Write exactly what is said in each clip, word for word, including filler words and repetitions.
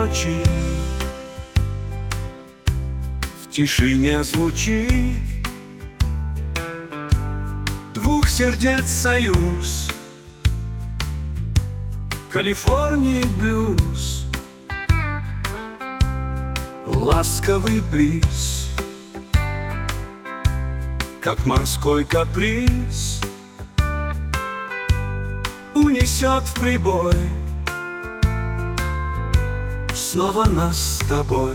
ночи в тишине звучит двух сердец союз. Калифорнии блюз, ласковый бриз, как морской каприз, унесет в прибой снова нас с тобой.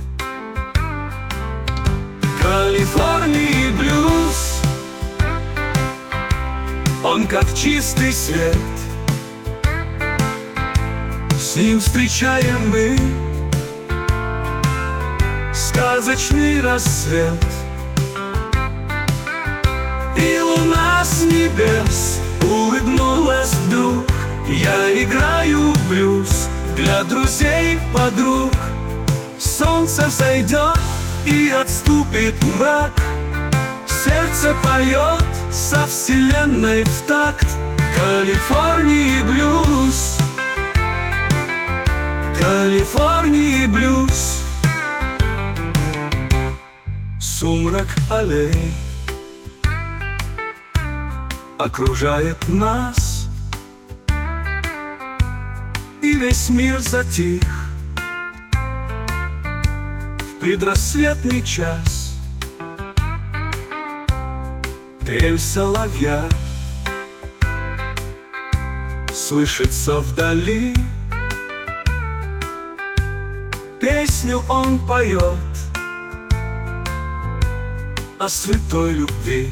Калифорнии блюз, он как чистый свет, с ним встречаем мы сказочный рассвет. И луна с небес улыбнулась вдруг. Я играю в блюз для друзей, подруг. Солнце взойдет и отступит мрак. Сердце поет со вселенной в такт. Калифорнии блюз, Калифорнии блюз. Сумрак аллей окружает нас, и весь мир затих в предрассветный час. Трель соловья слышится вдали, песню он поет о святой любви.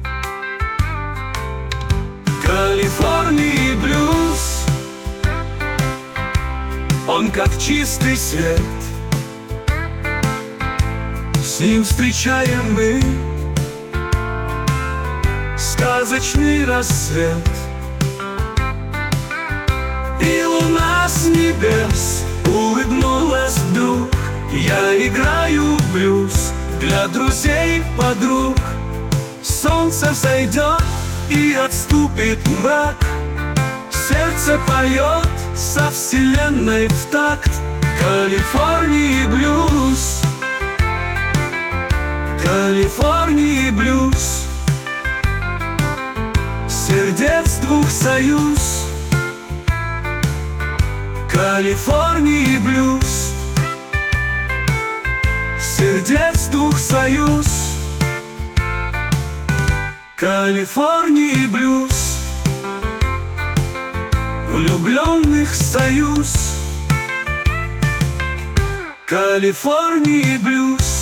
Калифорнии блюз, он как чистый свет, с ним встречаем мы сказочный рассвет. И луна с небес улыбнулась вдруг. Я играю в блюз для друзей, подруг. Солнце взойдет и отступит мрак. Сердце поет со вселенной в такт. Калифорнии блюз, Калифорнии блюз. Сердец двух союз. Калифорнии блюз. Сердец двух союз. Калифорнии блюз. Влюбленных союз. Калифорнии блюз.